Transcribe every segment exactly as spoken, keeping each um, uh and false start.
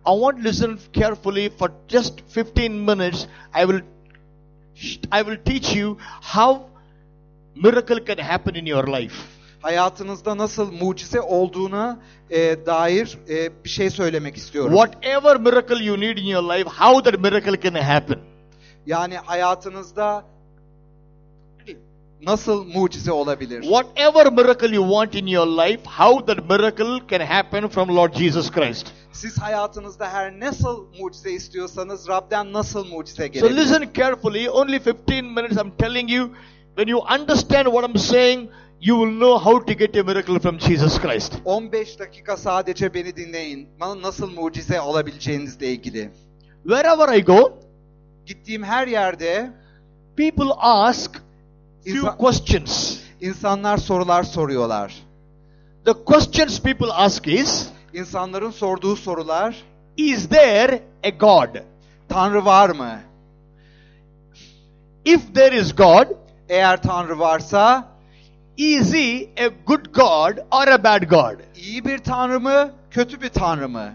I want to listen carefully for just fifteen minutes. I will I will teach you how miracle can happen in your life. Hayatınızda nasıl mucize olduğuna e, dair e, bir şey söylemek istiyorum. Whatever miracle you need in your life, how that miracle can happen. Yani hayatınızda nasıl mucize olabilir? Whatever miracle you want in your life, how that miracle can happen from Lord Jesus Christ. Siz hayatınızda her nasıl mucize istiyorsanız Rab'den nasıl mucize So gelebilir? listen carefully. Only fifteen minutes I'm telling you. When you understand what I'm saying, you will know how to get a miracle from Jesus Christ. on beş dakika sadece beni dinleyin. Bana nasıl mucize alabileceğinizle ilgili. Wherever I go, Gittiğim her yerde people ask few İnsan- questions. insanlar sorular soruyorlar. The questions people ask is, İnsanların sorduğu sorular, is there a God? Tanrı var mı? If there is God, Eğer Tanrı varsa is he a good God or a bad God? iyi bir Tanrı mı, kötü bir Tanrı mı?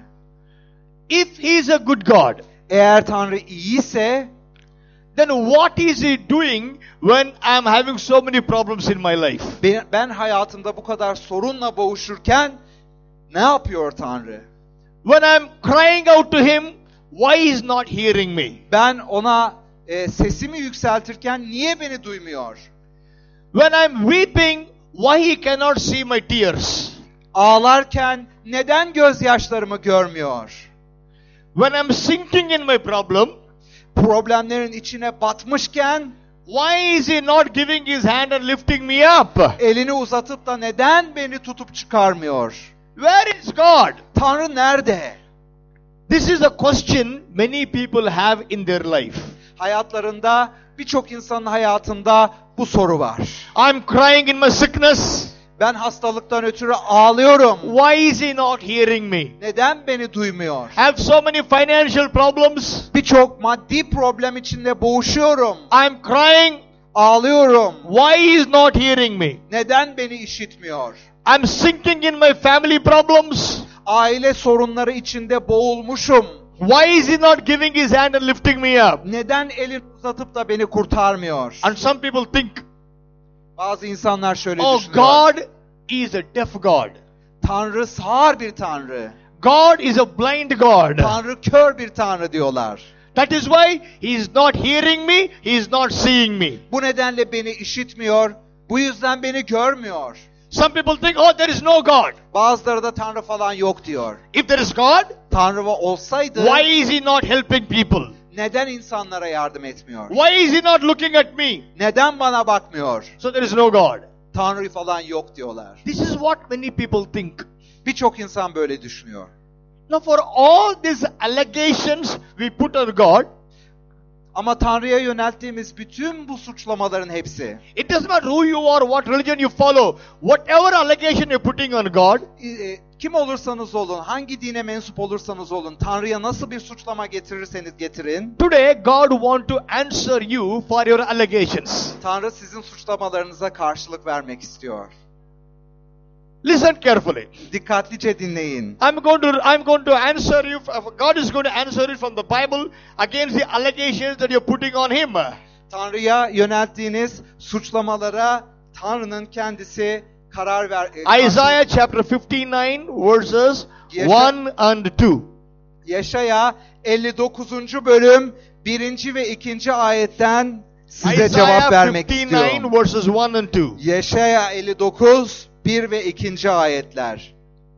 If he is a good God, Eğer Tanrı iyiyse then what is he doing when I'm having so many problems in my life? ben, ben hayatımda bu kadar sorunla boğuşurken ne yapıyor Tanrı? When I'm crying out to him, why he is not hearing me? Ben ona e, sesimi yükseltirken niye beni duymuyor? When I'm weeping, why he cannot see my tears? Ağlarken neden gözyaşlarımı görmüyor? When I'm sinking in my problem, Problemlerin içine batmışken why is he not giving his hand and lifting me up? elini uzatıp da neden beni tutup çıkarmıyor? Where is God? Tanrı nerede? This is a question many people have in their life. Hayatlarında, birçok insanın hayatında bu soru var. I'm crying in my sickness. Ben hastalıktan ötürü ağlıyorum. Why is he not hearing me? Neden beni duymuyor? Have so many financial problems. Birçok maddi problem içinde boğuşuyorum. I'm crying. Ağlıyorum. Why he is not hearing me? Neden beni işitmiyor? I'm sinking in my family problems. Aile sorunları içinde boğulmuşum. Why is he not giving his hand and lifting me up? Neden elini uzatıp da beni kurtarmıyor? And some people think, Bazı insanlar şöyle oh, düşünüyor. God is a deaf God. Tanrı sağır bir Tanrı. God is a blind God. Tanrı kör bir Tanrı diyorlar. That is why he is not hearing me, he is not seeing me. Bu nedenle beni işitmiyor. Bu yüzden beni görmüyor. Some people think, oh, there is no God. Bazıları da Tanrı falan yok diyor. If there is God, Tanrı olsaydı why is he not helping people? neden insanlara yardım etmiyor? Why is he not looking at me? Neden bana bakmıyor? So there is no God. Tanrı falan yok diyorlar. This is what many people think. Birçok insan böyle düşünüyor. Now for all these allegations we put on God, Ama Tanrı'ya yönelttiğimiz bütün bu suçlamaların hepsi, it doesn't matter who you are, what religion you follow, whatever allegation you're putting on God, e, kim olursanız olun, hangi dine mensup olursanız olun, Tanrı'ya nasıl bir suçlama getirirseniz getirin, today God want to answer you for your allegations. Tanrı sizin suçlamalarınıza karşılık vermek istiyor. Listen carefully. Dikkatlice dinleyin. I'm going to I'm going to answer you. God is going to answer it from the Bible against the allegations that you're putting on him. Tanrı'ya yönelttiğiniz suçlamalara Tanrı'nın kendisi karar ver. e, Isaiah chapter fifty-nine verses one and two. Yaşaya elli dokuzuncu bölüm birinci ve ikinci ayetten size cevap Isaiah vermek fifty-nine istiyorum. verses one and two. Yaşaya elli dokuz bir ve ikinci ayetler.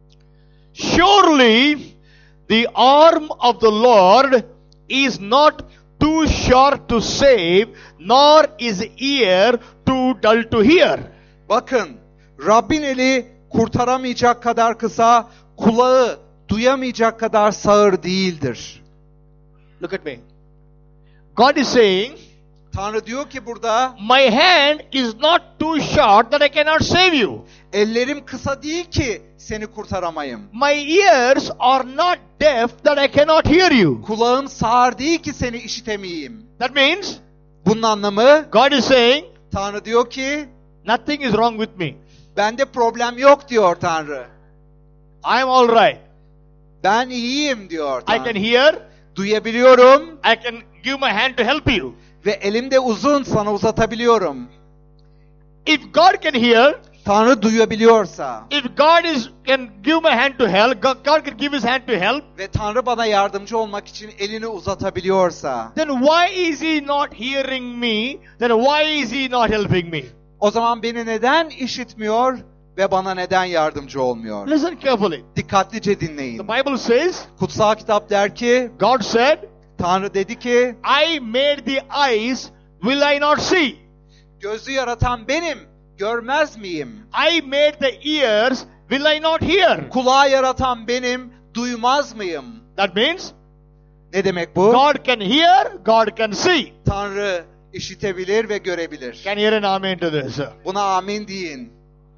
Surely the arm of the Lord is not too short to save, nor is ear too dull to hear. Bakın, Rabbin eli kurtaramayacak kadar kısa, kulağı duyamayacak kadar sağır değildir. Look at me. God is saying, Tanrı diyor ki burada, my hand is not too short that I cannot save you. ellerim kısa değil ki seni kurtaramayım. My ears are not deaf that I cannot hear you. Kulağım sağır değil ki seni işitemeyeyim. That means, Bunun anlamı, God is saying, Tanrı diyor ki, nothing is wrong with me. bende problem yok diyor Tanrı. I am all right. Ben iyiyim diyor I Tanrı. can hear. Duyabiliyorum I can give my hand to help you. ve elimde uzun sana uzatabiliyorum. If God can hear, Tanrı duyabiliyorsa if God is can give my hand to help, God, God can give His hand to help, ve Tanrı bana yardımcı olmak için elini uzatabiliyorsa, then why is He not hearing me? Then why is He not helping me? o zaman beni neden işitmiyor ve bana neden yardımcı olmuyor? Listen carefully. Dikkatlice The dinleyin. Bible says, Kutsal kitap der ki, God said, Tanrı dedi ki, I made the eyes, will I not see? gözü yaratan benim, görmez miyim? I made the ears, will I not hear? Kulağı yaratan benim, duymaz mıyım? That means Ne demek bu? God can hear, God can see. Tanrı işitebilir ve görebilir. Can you hear an amen to this? Buna amin deyin.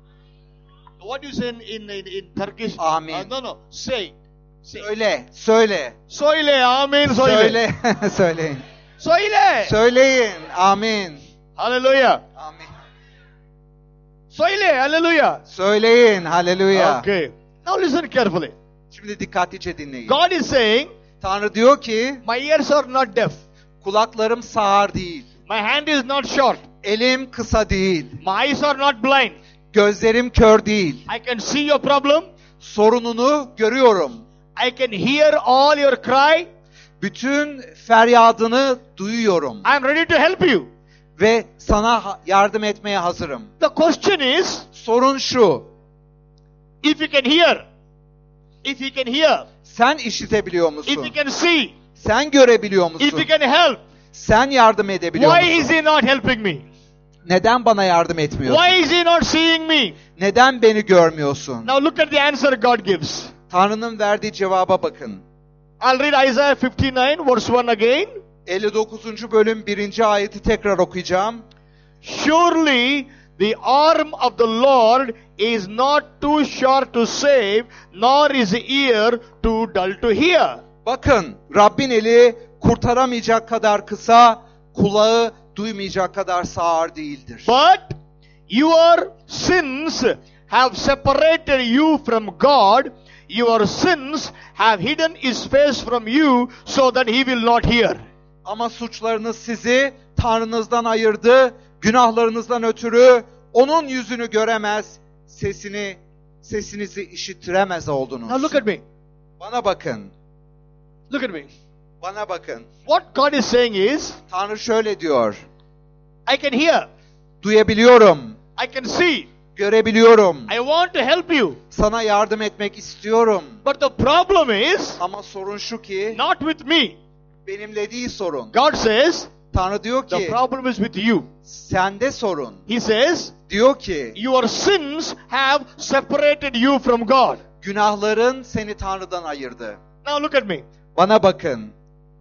What you say in, in, in, in Turkish? Amen. Uh, no, no. Say. Say. Söyle, söyle. Söyle, amin, söyle. Söyle, söyleyin. Söyle. Söyleyin, amin. Hallelujah. Amin. Söyle, hallelujah. Söyleyin, haleluya. Okay. Now listen carefully. Şimdi dikkatlice dinleyin. God is saying, Tanrı diyor ki, my ears are not deaf. kulaklarım sağır değil. My hand is not short. Elim kısa değil. My eyes are not blind. Gözlerim kör değil. I can see your problem. Sorununu görüyorum. I can hear all your cry. Bütün feryadını duyuyorum. I am ready to help you. Ve sana ha- yardım etmeye hazırım. The question is, Sorun şu. if you can hear, if you can hear, Sen işitebiliyor if musun? you can see, Sen görebiliyor if you musun? can help, Sen yardım edebiliyor why is musun? He not helping me? Neden bana yardım etmiyorsun? Why is He not seeing me? Neden beni görmüyorsun? Now look at the answer God gives. Tanrı'nın verdiği cevaba bakın. I'll read Isaiah fifty-nine verse one again. elli dokuzuncu bölüm birinci ayeti tekrar okuyacağım. Surely the arm of the Lord is not too short to save, nor his ear too dull to hear. Bakın, Rabbin eli kurtaramayacak kadar kısa, kulağı duymayacak kadar sağır değildir. But your sins have separated you from God. Your sins have hidden his face from you so that he will not hear. Ama suçlarınız sizi Tanrınızdan ayırdı, günahlarınızdan ötürü onun yüzünü göremez, sesini sesinizi işittiremez oldunuz. Now look at me. Bana bakın, Look at me. bana bakın. What God is saying is, Tanrı şöyle diyor, I can hear, duyabiliyorum, I can see, görebiliyorum, I want to help you. sana yardım etmek istiyorum. But the problem is Ama sorun şu ki, not with me. benimle değil sorun. God says Tanrı diyor the ki, problem is with you. sende sorun. He says Diyor ki, your sins have separated you from God. günahların seni Tanrı'dan ayırdı. Now look at me. Bana bakın.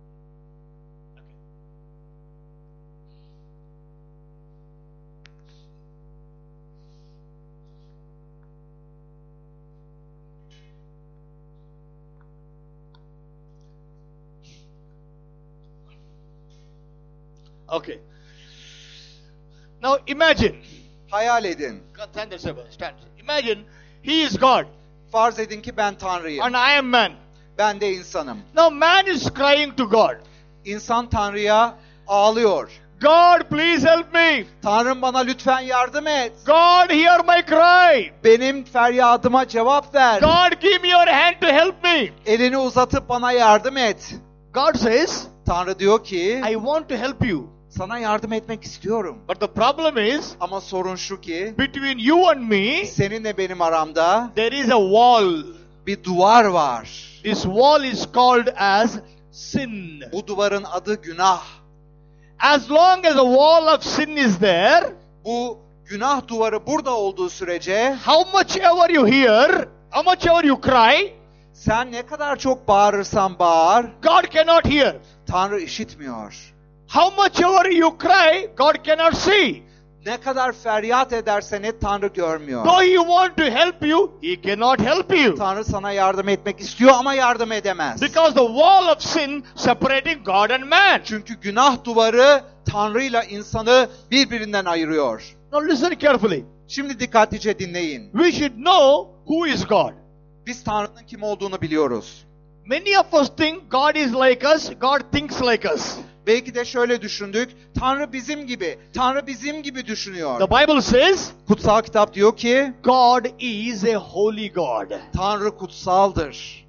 Okay. Now imagine. Hayal edin. God, stand there, sir. Stand. Imagine He is God Farz edin ki ben Tanrıyım. and I am man. Ben de insanım. Now man is crying to God. İnsan Tanrı'ya ağlıyor. God, please help me. Tanrım bana lütfen yardım et. God, hear my cry. Benim feryadıma cevap ver. God, give me your hand to help me. Elini uzatıp bana yardım et. God says, Tanrı diyor ki, I want to help you. sana yardım etmek istiyorum. But the problem is, Ama sorun şu ki, between you and me, seninle benim aramda there is a wall. bir duvar var. This wall is called as sin. Bu duvarın adı günah. As long as a wall of sin is there, Bu günah duvarı burada olduğu sürece, how much ever you hear, how much ever you cry, sen ne kadar çok bağırırsan bağır, God cannot hear. Tanrı işitmiyor. How much ever you cry, God cannot see. Ne kadar feryat edersen et, Tanrı görmüyor. Though He want to help you, He cannot help you. Tanrı sana yardım etmek istiyor ama yardım edemez. Because the wall of sin separating God and man. Çünkü günah duvarı Tanrı'yla insanı birbirinden ayırıyor. Now listen carefully. Şimdi dikkatlice dinleyin. We should know who is God. Biz Tanrı'nın kim olduğunu biliyoruz. Many of us think God is like us, God thinks like us. Belki de şöyle düşündük. Tanrı bizim gibi. Tanrı bizim gibi düşünüyor. The Bible says Kutsal kitap diyor ki God is a holy God. Tanrı kutsaldır.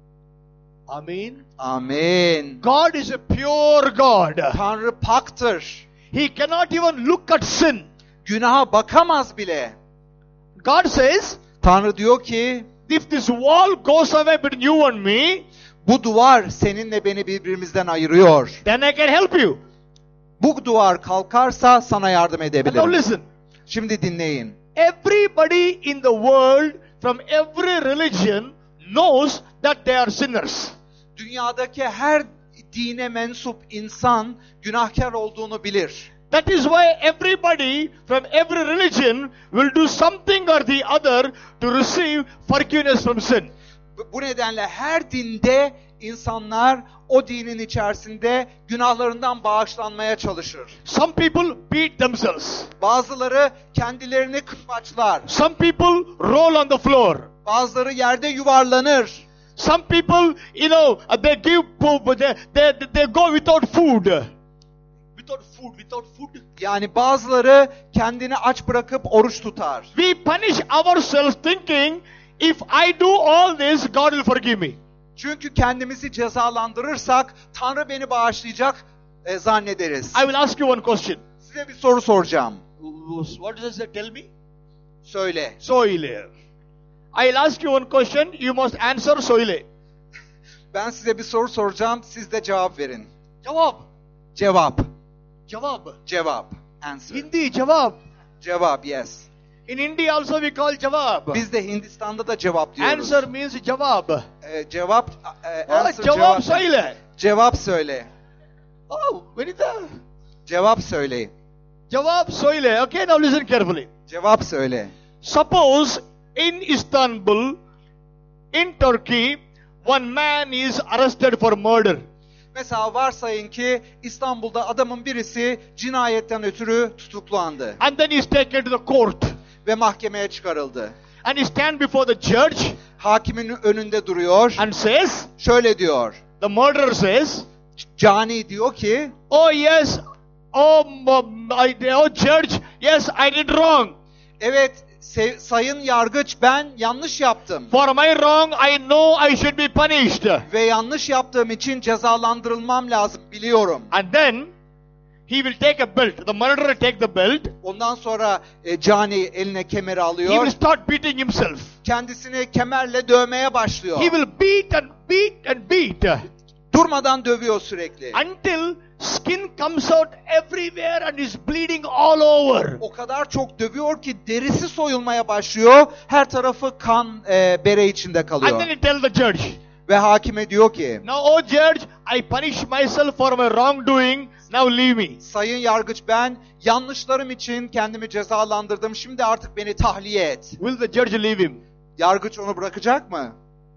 Amen. Amin. God is a pure God. Tanrı paktır. He cannot even look at sin. Günaha bakamaz bile. God says, Tanrı diyor ki if this wall goes away between you and me, bu duvar seninle beni birbirimizden ayırıyor. then I can help you. Bu duvar kalkarsa sana yardım And edebilirim. now listen. Şimdi dinleyin. Everybody in the world from every religion knows that they are sinners. Dünyadaki her dine mensup insan günahkar olduğunu bilir. That is why everybody from every religion will do something or the other to receive forgiveness from sin. Bu nedenle her dinde insanlar o dinin içerisinde günahlarından bağışlanmaya çalışır. Some people beat themselves. Bazıları kendilerini kırbaçlar. Some people roll on the floor. Bazıları yerde yuvarlanır. Some people, you know, uh, they give poop, they, they, they go without food. Without food, without food. Yani bazıları kendini aç bırakıp oruç tutar. We punish ourselves thinking, if I do all this, God will forgive me. Çünkü kendimizi cezalandırırsak Tanrı beni bağışlayacak e, zannederiz. I will ask you one question. Size bir soru soracağım. What does it tell me? Söyle. Soile. I'll ask you one question, you must answer soile. Ben size bir soru soracağım, siz de cevap verin. Cevap. Cevap. Cevap. Cevap. Answer. Hindi cevap. Cevap, yes. In India also we call cevap. Biz de Hindistan'da da cevap diyoruz. Answer means cevap. E, cevap, e, Oh, answer, cevap cevap. söyle. Cevap söyle. Oh, Vanita. Cevap söyle. Cevap söyle. Okay, now listen carefully. Cevap söyle. Suppose in Istanbul, in Turkey, one man is arrested for murder. Mesela varsayın ki İstanbul'da adamın birisi cinayetten ötürü tutuklandı And then he is taken to the court. ve mahkemeye çıkarıldı. And he stand before the judge Hakimin önünde duruyor. and says, Şöyle diyor. the murderer says, Cani diyor ki, oh yes, oh, m- I, oh judge, yes, I did wrong. evet se- sayın yargıç ben yanlış yaptım. For my wrong, I know I should be punished. Ve yanlış yaptığım için cezalandırılmam lazım biliyorum. And then he will take a belt. The murderer take the belt. Ondan sonra e, Cani eline kemeri He alıyor. will start beating himself. Kendisini kemerle dövmeye başlıyor. He will beat and beat and beat Durmadan dövüyor sürekli. until skin comes out everywhere and is bleeding all over. O kadar çok dövüyor ki derisi soyulmaya başlıyor. Her tarafı kan e, bere içinde And kalıyor. then he tell the judge, Ve hakime diyor ki, now oh judge, I punish myself for my wrongdoing. Now leave me. sayın yargıç ben yanlışlarım için kendimi cezalandırdım. Şimdi artık beni tahliye et. Will the judge leave him? Yargıç onu bırakacak mı?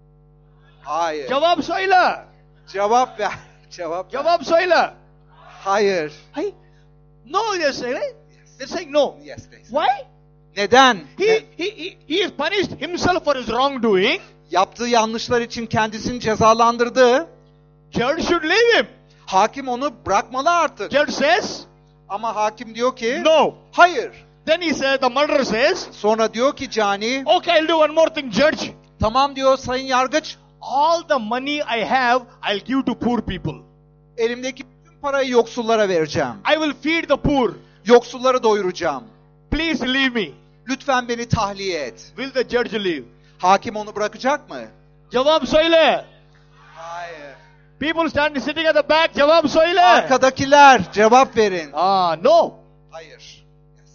Hayır. Cevap söyle. Cevap ver. Cevap ver. Cevap söyle. Hayır. Hey, no, they're saying, right? They're saying no. Yes, they say. Why? Neden? He, Ne- he, he, he has punished himself for his wrongdoing. Yaptığı yanlışlar için kendisini cezalandırdı. Judge should leave him. Hakim onu bırakmalı artık. Judge says, Ama hakim diyor ki, no. hayır. Then he says, the murderer says, Sonra diyor ki Cani, okay, I'll do one more thing, judge. tamam diyor sayın yargıç, All the money I have, I'll give to poor people. elimdeki bütün parayı yoksullara vereceğim. I will feed the poor. Yoksulları doyuracağım. Please leave me. Lütfen beni tahliye et. Will the judge leave? Hakim onu bırakacak mı? Cevap söyle. Hayır. People standing sitting at the back, cevap söyle. Arkadakiler cevap verin. Ah, no. Hayır. Yes.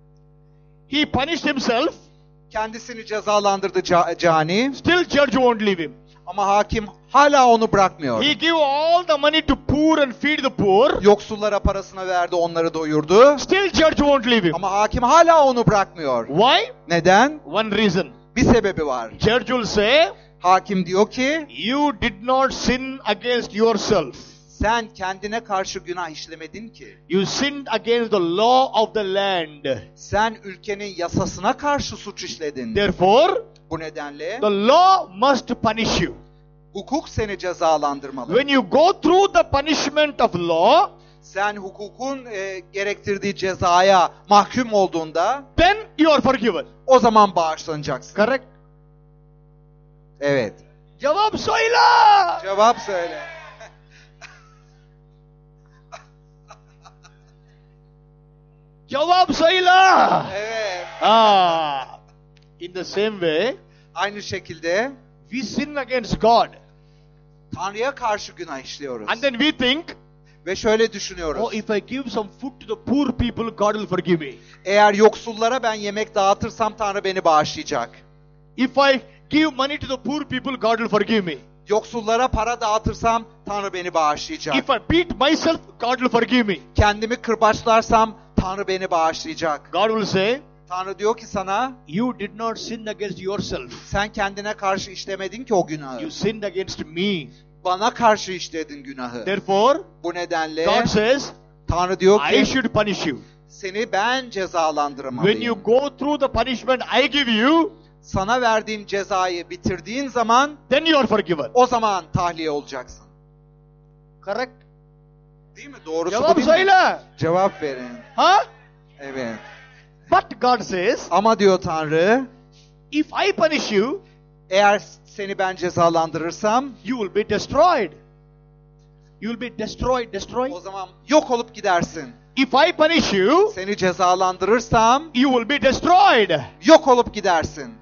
He punished himself. Kendisini cezalandırdı Ca- Cani Still judge won't leave him. ama hakim hala onu bırakmıyor. He give all the money to poor and feed the poor. Yoksullara parasını verdi, onları doyurdu. Still judge won't leave him. Ama hakim hala onu bırakmıyor. Why? Neden? One reason. Bir sebebi var. Judge will say, Hakim diyor ki, you did not sin against yourself. sen kendine karşı günah işlemedin ki. You sinned against the law of the land. Sen ülkenin yasasına karşı suç işledin. Therefore, Bu nedenle the law must punish you. Hukuk seni cezalandırmalı. When you go through the punishment of law, Sen hukukun e, gerektirdiği cezaya mahkum olduğunda then you are forgiven. o zaman bağışlanacaksın. Correct? Evet. Cevap söyle. Cevap söyle. Cevap söyle. Evet. Ah. In the same way, Aynı şekilde we sin against God. Tanrı'ya karşı günah işliyoruz. And then we think, Ve şöyle düşünüyoruz. oh, if I give some food to the poor people, God will forgive me. Eğer yoksullara ben yemek dağıtırsam Tanrı beni bağışlayacak. If I give money to the poor people, God will forgive me. Yoksullara para dağıtırsam Tanrı beni bağışlayacak. If I beat myself, God will forgive me. Kendimi kırbaçlarsam Tanrı beni bağışlayacak. God will say, Tanrı diyor ki sana, you did not sin against yourself. sen kendine karşı işlemedin ki o günahı. You sinned against me. Bana karşı işledin günahı. Therefore, Bu nedenle God says, Tanrı diyor I ki should punish you. seni ben When cezalandırmalıyım. you go through the punishment I give you, Sana verdiğim cezayı bitirdiğin zaman then you are forgiven. o zaman tahliye olacaksın. Correct? Değil mi? Doğrusu bu Cevap değil mi? söyle. Cevap verin. Huh? Evet. But God says, Ama diyor Tanrı, if I punish you, eğer seni ben cezalandırırsam you will be destroyed. You will be destroyed, destroyed. o zaman yok olup gidersin. If I punish you, Seni cezalandırırsam you will be destroyed. yok olup gidersin.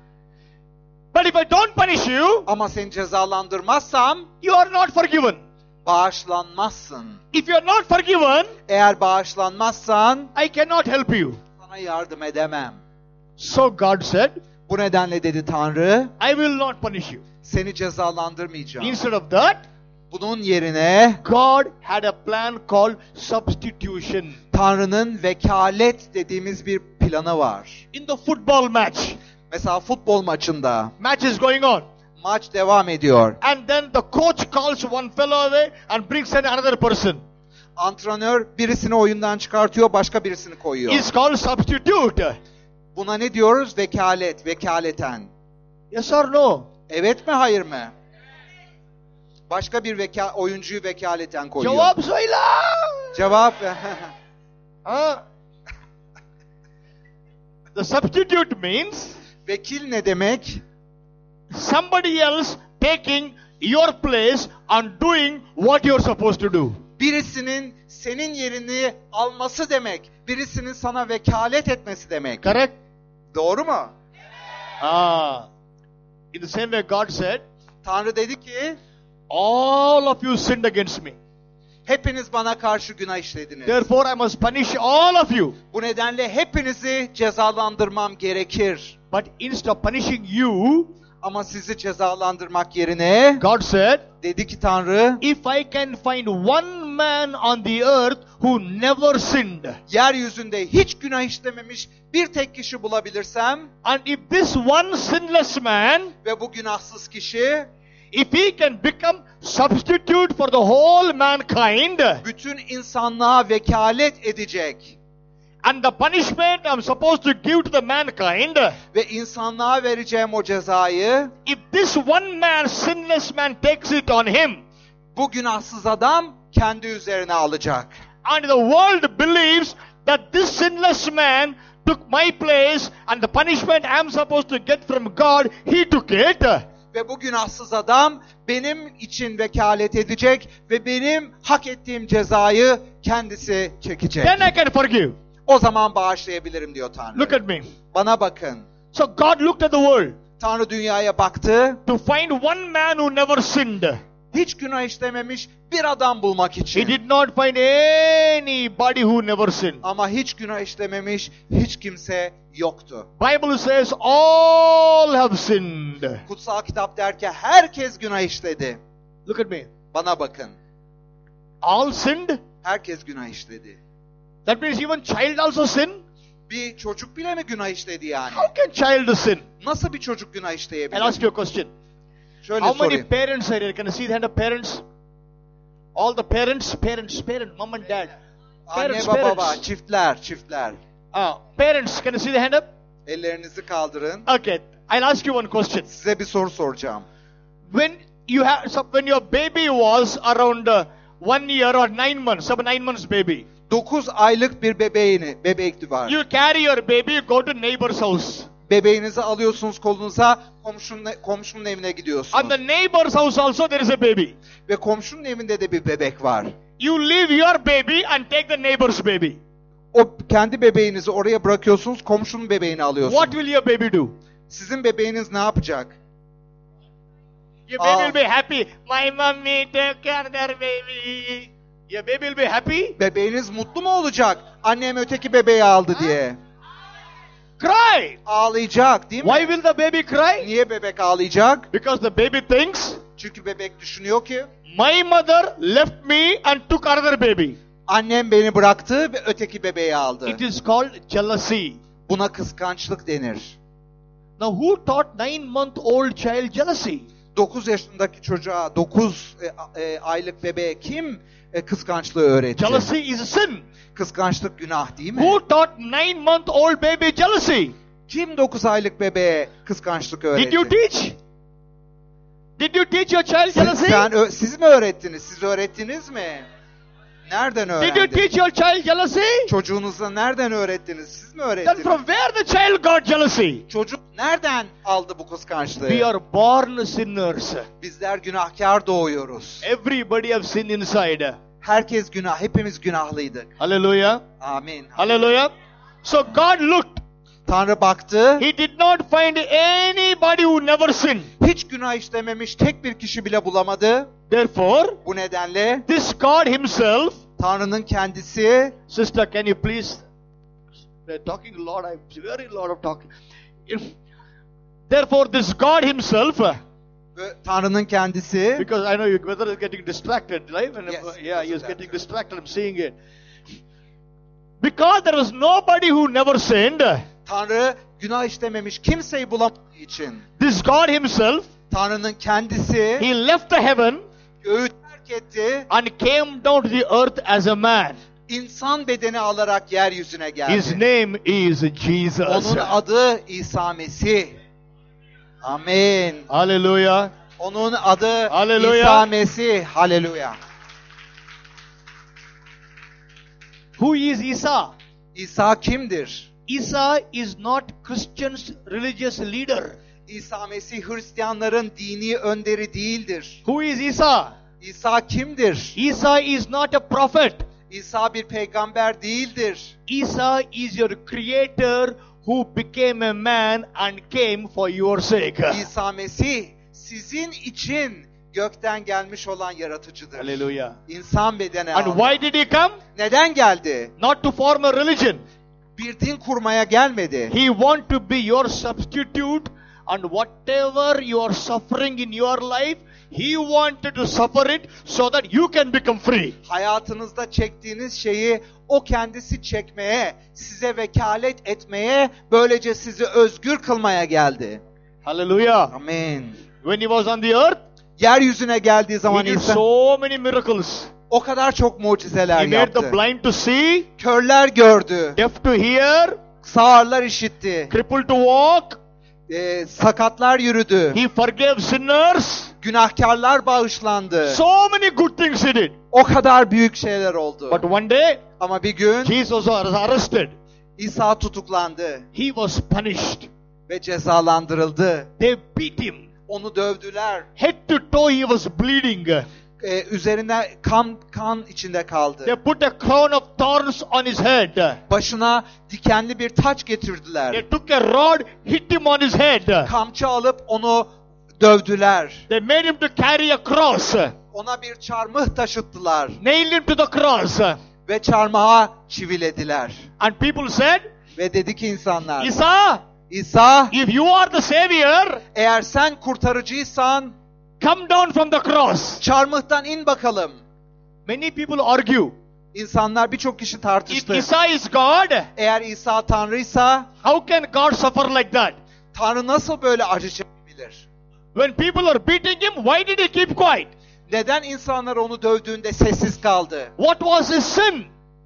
But if I don't punish you, Ama seni cezalandırmazsam you are not forgiven. bağışlanmazsın. If you are not forgiven, Eğer bağışlanmazsan I cannot help you. sana yardım edemem. So God said, Bu nedenle dedi Tanrı, I will not punish you. seni cezalandırmayacağım. Instead of that, Bunun yerine God had a plan called substitution. Tanrı'nın vekalet dediğimiz bir planı var. In the football match, Mesela futbol maçında match is going on. maç devam ediyor. And then the coach calls one fellow away and brings in another person. Antrenör birisini oyundan çıkartıyor, başka birisini koyuyor. It's called substitute. Buna ne diyoruz? Vekalet, vekaleten. Yes or no? Evet mi, hayır mı? Başka bir veka oyuncuyu vekaleten koyuyor. Cevap söyle. Cevap. Huh? The substitute means Vekil ne demek? somebody else taking your place and doing what you're supposed to do. Birisinin senin yerini alması demek. Birisinin sana vekalet etmesi demek. Correct? Doğru mu? Ah. In the same way God said, Tanrı dedi ki, all of you sinned against me. hepiniz bana karşı günah işlediniz. Therefore I must punish all of you. Bu nedenle hepinizi cezalandırmam gerekir. But instead of punishing you, Ama sizi cezalandırmak yerine God said, dedi ki Tanrı, if I can find one man on the earth who never sinned, yeryüzünde hiç günah işlememiş bir tek kişi bulabilirsem and if this one sinless man, ve bu günahsız kişi if he can become substitute for the whole mankind, bütün insanlığa vekalet edecek and the punishment I'm supposed to give to the mankind, ve insanlığa vereceğim o cezayı if this one man, sinless man, takes it on him, bu günahsız adam kendi üzerine alacak. and the world believes that this sinless man took my place and the punishment I'm supposed to get from God, he took it, Ve bu günahsız adam benim için vekalet edecek ve benim hak ettiğim cezayı kendisi çekecek. then I can forgive. O zaman bağışlayabilirim diyor Tanrı. Look at me. Bana bakın. So God looked at the world Tanrı dünyaya baktı. to find one man who never sinned. Hiç günah işlememiş bir adam bulmak He için. did not find anybody who never sinned. Ama hiç günah işlememiş hiç kimse yoktu. Bible says all have sinned. Kutsal kitap der ki herkes günah işledi. Look at me. Bana bakın. All sinned. Herkes günah işledi. That means even child also sin. Bir çocuk bile mi günah işledi yani? How can child sin? Nasıl bir çocuk günah I'll işleyebilir? ask you a question. Şöyle How many sorayım. parents are here? Can I see the hand of parents? All the parents, parents, parents, mom and dad. Anne Parents, baba parents. var, çiftler, çiftler. Ah, parents, can you see the hand up? Ellerinizi kaldırın. Okay, I'll ask you one question. Size bir soru soracağım. When you have, so when your baby was around uh, one year or nine months, seven, nine months baby, dokuz aylık bir bebeğini, bebekti var. you carry your baby, you go to neighbor's house. Bebeğinizi alıyorsunuz kolunuza, komşunun, komşunun evine gidiyorsunuz. And the neighbor's house also there is a baby. Ve komşunun evinde de bir bebek var. You leave your baby and take the neighbor's baby. O kendi bebeğinizi oraya bırakıyorsunuz, komşunun bebeğini alıyorsunuz. What will your baby do? Sizin bebeğiniz ne yapacak? Your baby Aa. will be happy. My mommy take care of their baby. Your baby will be happy. Bebeğiniz mutlu mu olacak? Annem öteki bebeği aldı diye. Cry. Ağlayacak değil mi? Why will the baby cry? Niye bebek ağlayacak? Because the baby thinks, Çünkü bebek düşünüyor ki my mother left me and took another baby. annem beni bıraktı ve öteki bebeği aldı. It is called jealousy. Buna kıskançlık denir. Now who taught nine month old child jealousy? dokuz yaşındaki çocuğa, dokuz e, e, aylık bebeğe kim e, kıskançlığı öğretti? Jealousy is a sin. Kıskançlık günah değil mi? Who taught nine month old baby jealousy? Kim dokuz aylık bebeğe kıskançlık öğretti? Did you teach? Did you teach your child Siz, jealousy? sen, ö- siz mi öğrettiniz? Siz öğrettiniz mi? Nereden Did you öğrendiniz? teach your child jealousy? Çocuğunuza nereden öğrettiniz? Siz mi Then öğrettiniz? from where the child got jealousy? Çocuk nereden aldı bu kıskançlığı? We are born sinners. Bizler günahkar doğuyoruz. Everybody have sin inside. Herkes günah, hepimiz günahlıydık. Hallelujah. Amin. Hallelujah. So God looked. Tanrı baktı, He did not find anybody who never sinned. hiç günah işlememiş tek bir kişi bile bulamadı. Therefore, Bu nedenle this God himself, Tanrı'nın kendisi, sister, can you please? They're talking a lot. I'm very lot of talking. Therefore, this God himself, ve Tanrı'nın kendisi, because I know you whether is getting distracted, right? And Yes, yeah, because he's of getting that. distracted. I'm seeing it. Because there was nobody who never sinned, Tanrı günah işlememiş kimseyi bulamadığı için, this God himself, Tanrı'nın kendisi he left the heaven göğü terk etti, and came down to the earth as a man. insan bedeni alarak yeryüzüne His geldi. name is Jesus. Onun adı İsa Mesih. Amin. Hallelujah. Onun adı Hallelujah. İsa Mesih. Haleluya. Who is Isa? İsa kimdir? Isa is not Christians' religious leader. İsa Mesih Hristiyanların dini önderi değildir. Who is Isa? İsa kimdir? Isa is not a prophet. İsa bir peygamber değildir. Isa is your creator who became a man and came for your sake. İsa Mesih sizin için gökten gelmiş olan yaratıcıdır. Hallelujah. İnsan bedeni And aldı. why did he come? Neden geldi? Not to form a religion. Bir din kurmaya gelmedi. He want to be your substitute, and whatever you are suffering in your life, he wanted to suffer it so that you can become free. Hayatınızda çektiğiniz şeyi o kendisi çekmeye, size vekalet etmeye, böylece sizi özgür kılmaya geldi. Hallelujah. Amin. When he was on the earth, Yeryüzüne geldiği he zaman did İsa so many miracles. o kadar çok mucizeler He made yaptı. the blind to see, Körler gördü, deaf to hear, sağırlar işitti, crippled to walk. e, sakatlar yürüdü, He forgave sinners. günahkarlar bağışlandı. So many good things he did. O kadar büyük şeyler oldu. But one day, Ama bir gün Jesus was arrested. İsa tutuklandı He was punished. ve cezalandırıldı. They beat him. Onu dövdüler. Head to toe he was bleeding. Ee, üzerine kan kan içinde kaldı. They put a crown of thorns on his head. Başına dikenli bir taç getirdiler. They took a rod, hit him on his head. Kamçı alıp onu dövdüler. They made him to carry a cross. Ona bir çarmıh taşıttılar Nailed him to the cross. ve çarmıha çivilediler. And people said, Ve dedi ki insanlar, Isa, İsa, if you are the savior, eğer sen kurtarıcıysan come down from the cross. çarmıhtan in bakalım. Many people argue. İnsanlar, birçok kişi If tartıştı. Isa is God, Eğer İsa Tanrıysa how can God suffer like that? Tanrı nasıl böyle acı çekebilir? When people are beating him, why did he keep quiet? Neden insanlar onu dövdüğünde sessiz kaldı? What was his sin?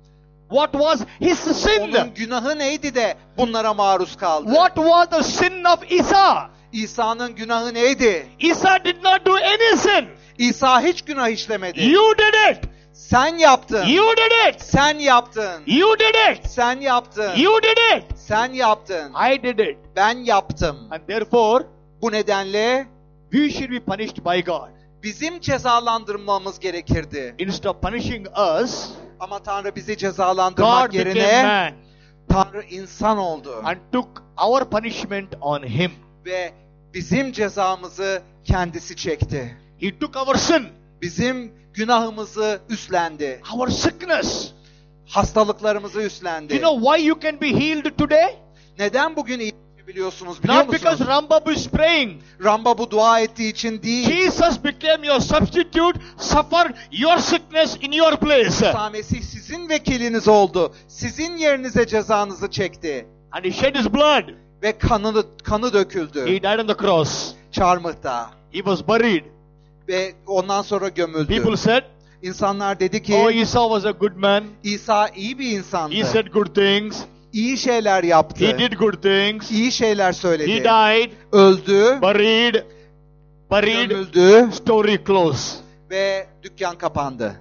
What was his sin? Onun günahı neydi de bunlara maruz kaldı? What was the sin of Isa? İsa'nın günahı neydi? İsa did not do any sin. İsa hiç günah işlemedi. You did it. Sen yaptın. You did it. Sen yaptın. You did it. Sen yaptın. You did it. Sen yaptın. I did it. Ben yaptım. And therefore, Bu nedenle we should be punished by God. bizim cezalandırmamız gerekirdi. Instead of punishing us, Ama Tanrı bizi cezalandırmak God became yerine man Tanrı insan oldu. and took our punishment on him. Ve bizim cezamızı kendisi çekti. He took our sin, Bizim günahımızı üstlendi. our sickness. Hastalıklarımızı üstlendi. You know why you can be healed today? Neden bugün iyi biliyorsunuz biliyor Not because musunuz? Rambabu is praying. Ramba bu dua ettiği için değil. Jesus became your substitute, suffered your sickness in your place. İsa Mesih sizin vekiliniz oldu. Sizin yerinize cezanızı çekti. And he shed his blood. Ve kanı, kanı döküldü. He died on the cross. Çarmıhta. He was buried. Ve ondan sonra gömüldü. People said, İnsanlar dedi ki oh, Esau was a good man. İsa iyi bir insandı. He said good things. İyi şeyler yaptı. He did good things. İyi şeyler söyledi. He died, Öldü. buried, buried, Gömüldü. story closed. Ve dükkan kapandı.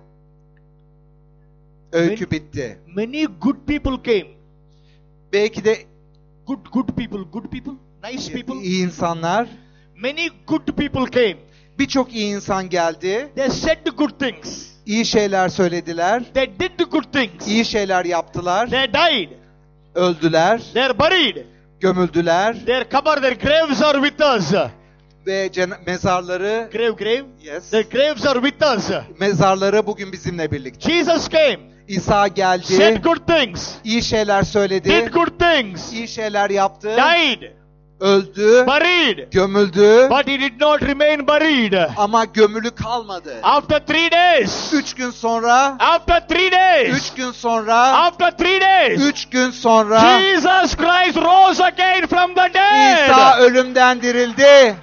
Öykü bitti. Many good people came. Belki de Good, good people, good people, nice people. iyi insanlar, Many good people came. birçok iyi insan geldi. They said the good things. İyi şeyler söylediler. They did the good things. İyi şeyler yaptılar. They died. Öldüler. They're buried. Gömüldüler. Their cover, their graves are with us. Ve cena- mezarları Grave, grave. yes, Their graves are with us. mezarları bugün bizimle birlikte. Jesus came, İsa geldi. said good things, İyi şeyler söyledi. did good things, İyi şeyler yaptı. died, Öldü. buried, Gömüldü. but he did not remain buried. Ama gömülü kalmadı. After three days, Üç gün sonra, after three days, üç gün sonra, after three days, üç gün sonra Jesus Christ rose again from the İsa dead. ölümden dirildi.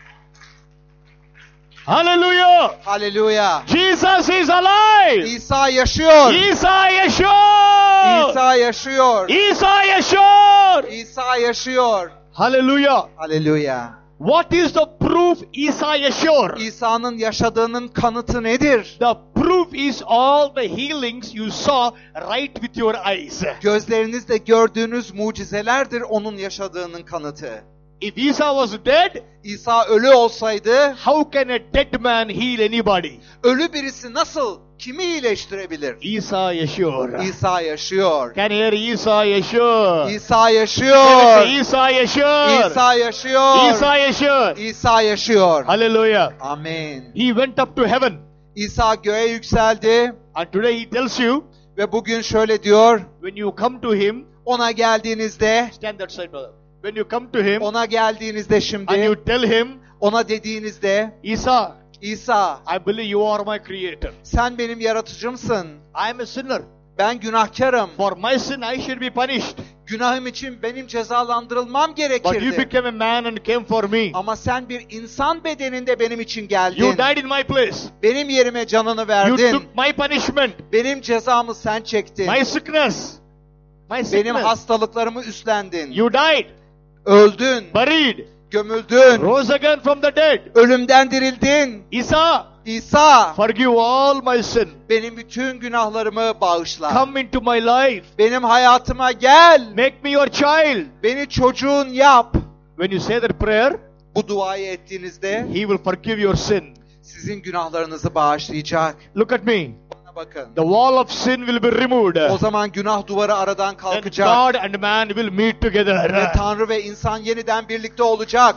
Hallelujah. Haleluya. Jesus is alive. İsa yaşıyor. İsa yaşıyor. İsa yaşıyor. İsa yaşıyor. İsa yaşıyor. Hallelujah. Haleluya. What is the proof İsa yaşıyor? İsa'nın yaşadığının kanıtı nedir? The proof is all the healings you saw right with your eyes. Gözlerinizle gördüğünüz mucizelerdir onun yaşadığının kanıtı. If İsa was dead, İsa ölü olsaydı, how can a dead man heal anybody? ölü birisi nasıl kimi iyileştirebilir? İsa yaşıyor. İsa yaşıyor. Can you hear İsa yaşıyor? İsa yaşıyor. İsa yaşıyor. İsa yaşıyor. İsa yaşıyor. İsa yaşıyor. Hallelujah. Amen. He went up to heaven. İsa göğe yükseldi And today he tells you, ve bugün şöyle diyor. when you come to him, Ona geldiğinizde, stand that side brother. When you come to him ona geldiğinizde and şimdi, you tell him, ona dediğinizde, İsa, İsa, I believe you are my creator. sen benim yaratıcımsın. I am a sinner. Ben günahkarım. For my sin I should be punished. Günahım için benim cezalandırılmam But you gerekirdi. became a man and came for me. Ama sen bir insan bedeninde benim için You geldin. died in my place. Benim yerime canını You verdin. took my punishment, Benim cezamı sen çektin. my sickness, my Benim sickness. hastalıklarımı üstlendin. You died, Öldün, buried, gömüldün, rose again from the dead. ölümden dirildin. İsa, İsa, forgive all my sin. benim bütün günahlarımı bağışla. Come into my life. Benim hayatıma gel. Make me your child. Beni çocuğun yap. When you say that prayer, Bu duayı ettiğinizde he will forgive your sin. sizin günahlarınızı bağışlayacak. Look at me. Bana bakın. The wall of sin will be removed. O zaman günah duvarı aradan And kalkacak. God and man will meet Ve together. Tanrı ve insan yeniden birlikte olacak.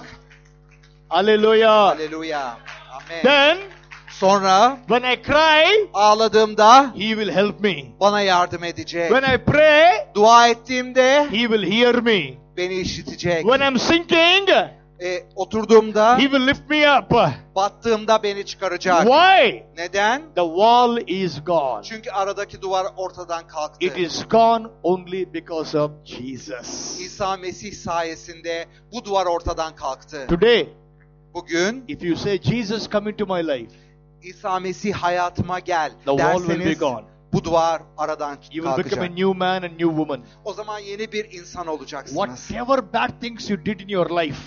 Hallelujah. Haleluya. Amen. Then, Sonra when I cry, ağladığımda he will help me. bana yardım edecek. When I pray, Dua ettiğimde he will hear me. beni işitecek. When I'm sinking, E, oturduğumda, he will lift me up. battığımda beni çıkaracak. Why? Neden? The wall is gone. Çünkü aradaki duvar ortadan kalktı. It is gone only because of Jesus. İsa Mesih sayesinde bu duvar ortadan kalktı. Today, Bugün if you say, Jesus, come into my life, İsa Mesih hayatıma gel the wall will be derseniz gone. bu duvar aradan You will become a kalkacak. new man and new woman. O zaman yeni bir insan olacaksınız. Whatever bad things you did in your life,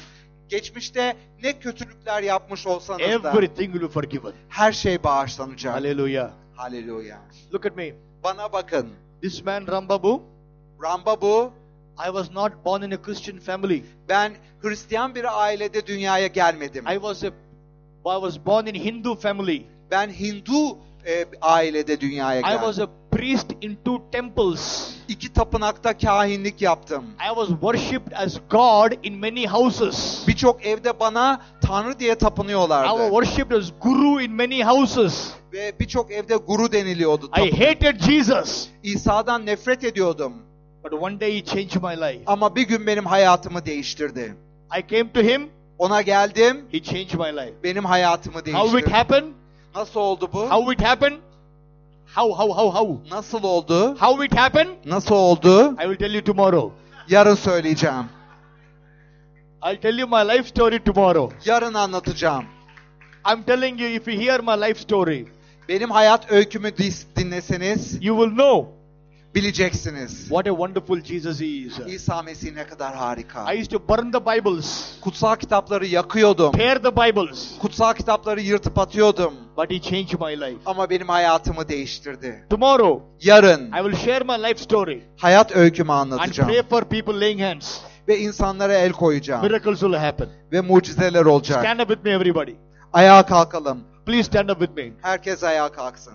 Geçmişte ne kötülükler yapmış olsanız da everything will be forgiven. her şey bağışlanacak. Hallelujah. Haleluya. Look at me. Bana bakın. This man Rambabu, Rambabu, I was not born in a Christian family. ben Hristiyan bir ailede dünyaya gelmedim. I was a I was born in Hindu family. Ben Hindu e, ailede dünyaya I geldim. was a priest in two temples. İki tapınakta kahinlik yaptım. I was worshipped as God in many houses. Birçok evde bana Tanrı diye I was tapınıyorlardı. worshipped as Guru in many houses. Ve birçok evde guru deniliyordu. I tapın- hated Jesus. İsa'dan nefret ediyordum. But one day he changed my life. Ama bir gün benim hayatımı değiştirdi. I came to him, Ona geldim, he changed my life. benim hayatımı How it değiştirdi. happened? Nasıl oldu bu? How it happened? How, how, how, how? Nasıl oldu? How it happened? Nasıl oldu? I will tell you tomorrow. Yarın söyleyeceğim. I'll tell you my life story tomorrow. Yarın anlatacağım. I'm telling you, if you hear my life story, Benim hayat öykümü dis- dinleseniz you will know bileceksiniz. what a wonderful Jesus he is. İsa Mesih ne kadar harika. I used to burn the Bibles, Kutsal kitapları yakıyordum. tear the Bibles, Kutsal kitapları yırtıp atıyordum. but he changed my life. Ama benim hayatımı değiştirdi. Tomorrow, Yarın I will share my life story hayat öykümü and anlatacağım. pray for people laying hands. Ve insanlara el koyacağım. Miracles will happen. Ve mucizeler olacak. Stand up with me, everybody. Ayağa kalkalım. Please stand up with me. Herkes ayağa kalksın.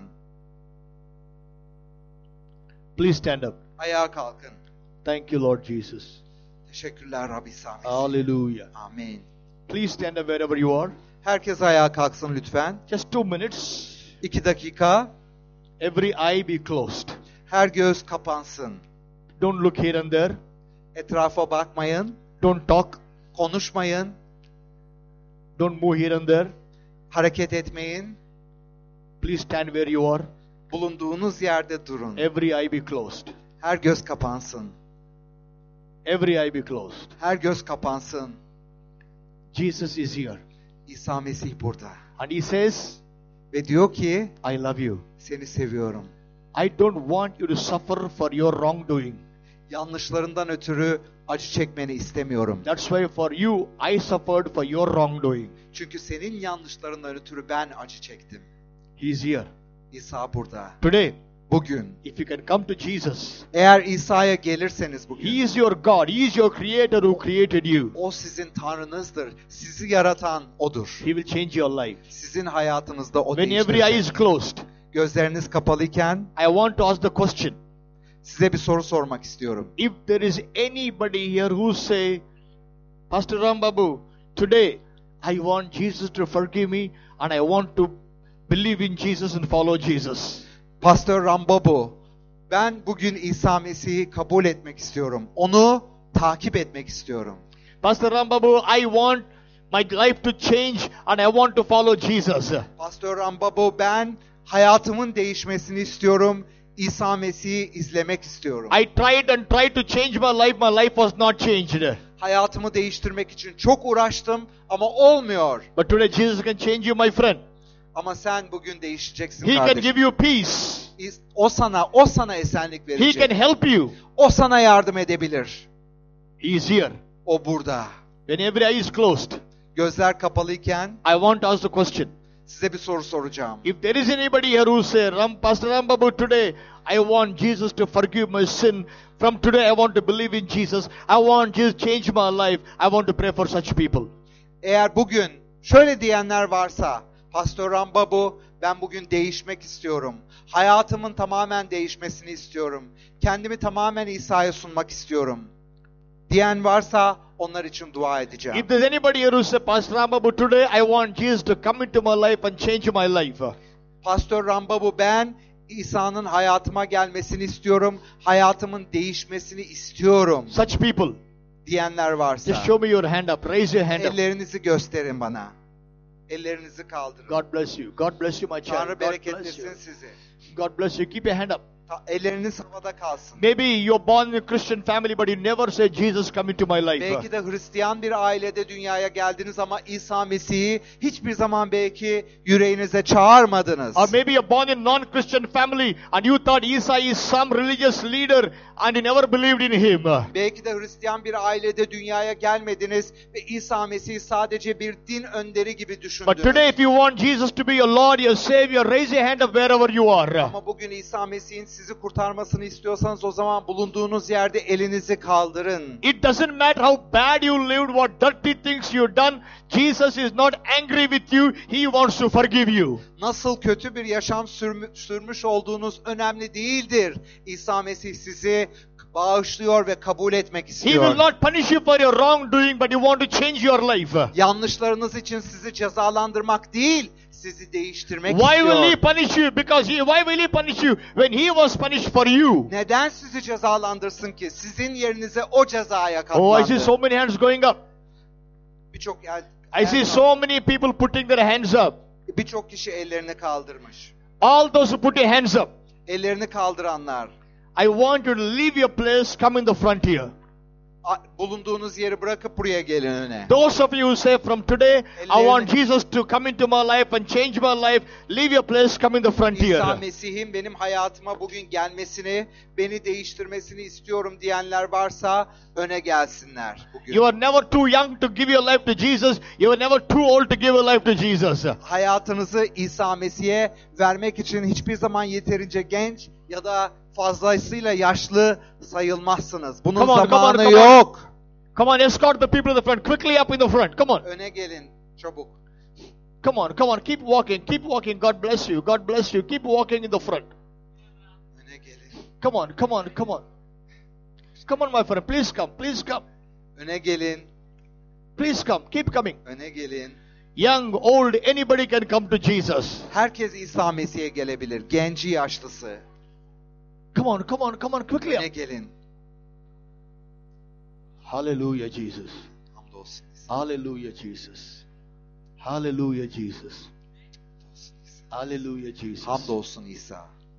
Please stand up. Ayağa kalkın. Thank you, Lord Jesus. Teşekkürler Rabbi İsa Mesih. Hallelujah. Amin. Please stand up wherever you are. Herkes ayağa kalksın lütfen. Just two minutes. İki dakika. Every eye be closed. Her göz kapansın. Don't look here and there. Etrafa bakmayın. Don't talk. Konuşmayın. Don't move here and there. Hareket etmeyin. Please stand where you are. Bulunduğunuz yerde durun. Every eye be closed. Her göz kapansın. Every eye be closed. Her göz kapansın. Jesus is here. İsa Mesih burada. And he says, Ve diyor ki, I love you. seni seviyorum. I don't want you to suffer for your wrongdoing. Yanlışlarından ötürü acı çekmeni istemiyorum. That's why for you, I suffered for your wrongdoing. Çünkü senin yanlışlarından ötürü ben acı çektim. He is here. İsa burada. Today, Bugün. if you can come to Jesus, Eğer İsa'ya gelirseniz bugün. he is your God. He is your creator who created you. O sizin Tanrınızdır. Sizi yaratan O'dur. He will change your life. Sizin hayatınızda O When every eye değiştirecek. is closed, Gözleriniz kapalıyken I want to ask the question. size bir soru sormak istiyorum. If there is anybody here who say, Pastor Rambabu, today I want Jesus to forgive me and I want to believe in Jesus and follow Jesus. Pastor Rambabu, ben bugün İsa Mesih'i kabul etmek istiyorum. Onu takip etmek istiyorum. Pastor Rambabu, I want my life to change and I want to follow Jesus. Pastor Rambabu, ben hayatımın değişmesini istiyorum. İsa Mesih'i izlemek istiyorum. I tried and tried to change my life. My life was not changed. Hayatımı değiştirmek için çok uğraştım ama olmuyor. But today Jesus can change you, my friend. Ama sen bugün değişeceksin He can kardeşim. give you peace. O sana, o sana esenlik He verecek. can help you. O sana yardım edebilir. He is here. O burada. When every eye is closed, Gözler kapalıyken I want to ask the question. size bir soru soracağım. If there is anybody here who say, Ram, Pastor Rambabu, today I want Jesus to forgive my sin. From today I want to believe in Jesus. I want Jesus to change my life. I want to pray for such people. Eğer bugün şöyle diyenler varsa, Pastor Rambabu, ben bugün değişmek istiyorum. Hayatımın tamamen değişmesini istiyorum. Kendimi tamamen İsa'ya sunmak istiyorum. Diyen varsa onlar için dua edeceğim. If there's anybody here who say, Pastor Rambabu, today I want Jesus to come into my life and change my life. Pastor Rambabu, ben İsa'nın hayatıma gelmesini istiyorum. Hayatımın değişmesini istiyorum. Such people, Diyenler varsa just show me your hand up. Raise your hand up. ellerinizi gösterin bana. Ellerinizi kaldırın. God bless you. God bless you, my child. Tanrı God bless bereketlesin you. sizi. God bless you. Keep your hand up. Ta- Elleriniz havada kalsın. Maybe you're born in a Christian family, but you never say, Jesus, come into my life. Belki de Hristiyan bir ailede dünyaya geldiniz ama İsa Mesih'i hiçbir zaman belki yüreğinize çağırmadınız. Or maybe you're born in non-Christian family and you thought Isa is some religious leader and you never believed in him. Belki de Hristiyan bir ailede dünyaya gelmediniz ve İsa Mesih'i sadece bir din önderi gibi But düşündünüz. today, if you want Jesus to be your Lord, your Savior, raise your hand up wherever you are. Ama bugün İsa Mesih'in sizi kurtarmasını istiyorsanız o zaman bulunduğunuz yerde elinizi kaldırın. It doesn't matter how bad you lived, what dirty things you've done. Jesus is not angry with you. He wants to forgive you. Nasıl kötü bir yaşam sürmü- sürmüş olduğunuz önemli değildir. İsa Mesih sizi bağışlıyor ve kabul etmek He will istiyor. not punish you for your wrongdoing, but He wants to change your life. Yanlışlarınız için sizi cezalandırmak değil, sizi değiştirmek Why will He istiyor. punish you? Because he, why will He punish you when He was punished for you? Neden sizi cezalandırsın ki? Sizin yerinize o cezaya Oh, I see katlandı. so many hands going up. Birçok el- I see so many people putting their hands up. birçok kişi ellerini kaldırmış. All those who put their hands up, Ellerini kaldıranlar, I want you to leave your place, come in the front here. a- bulunduğunuz yeri bırakıp buraya gelin öne. Those of you who say, from today, I Ellerini- want Jesus to come into my life and change my life, leave your place, come in the front İsa here. Mesih'in benim hayatıma bugün gelmesini, beni değiştirmesini istiyorum diyenler varsa öne gelsinler bugün. You are never too young to give your life to Jesus. You are never too old to give your life to Jesus. Hayatınızı İsa Mesih'e vermek için hiçbir zaman yeterince genç ya da fazlasıyla yaşlı sayılmazsınız. Bunun Come on, come on, zamanı come on. yok. Come on, escort the people in the front. Quickly up in the front. Come on. Öne gelin çabuk. Come on, come on. Keep walking. Keep walking. God bless you. God bless you. Keep walking in the front. Öne gelin. Come on, come on, come on. Come on, my friend. Please come. Please come. Öne gelin. Please come. Keep coming. Öne gelin. Young, old, anybody can come to Jesus. Herkes İsa Mesih'e gelebilir. Genci, yaşlısı. Come on, come on, come on. Quickly Öne up. gelin. Hallelujah, Jesus. Hamdolsun İsa. Hallelujah, Jesus. Hallelujah, Jesus. Hallelujah, Jesus. Hamdolsun İsa.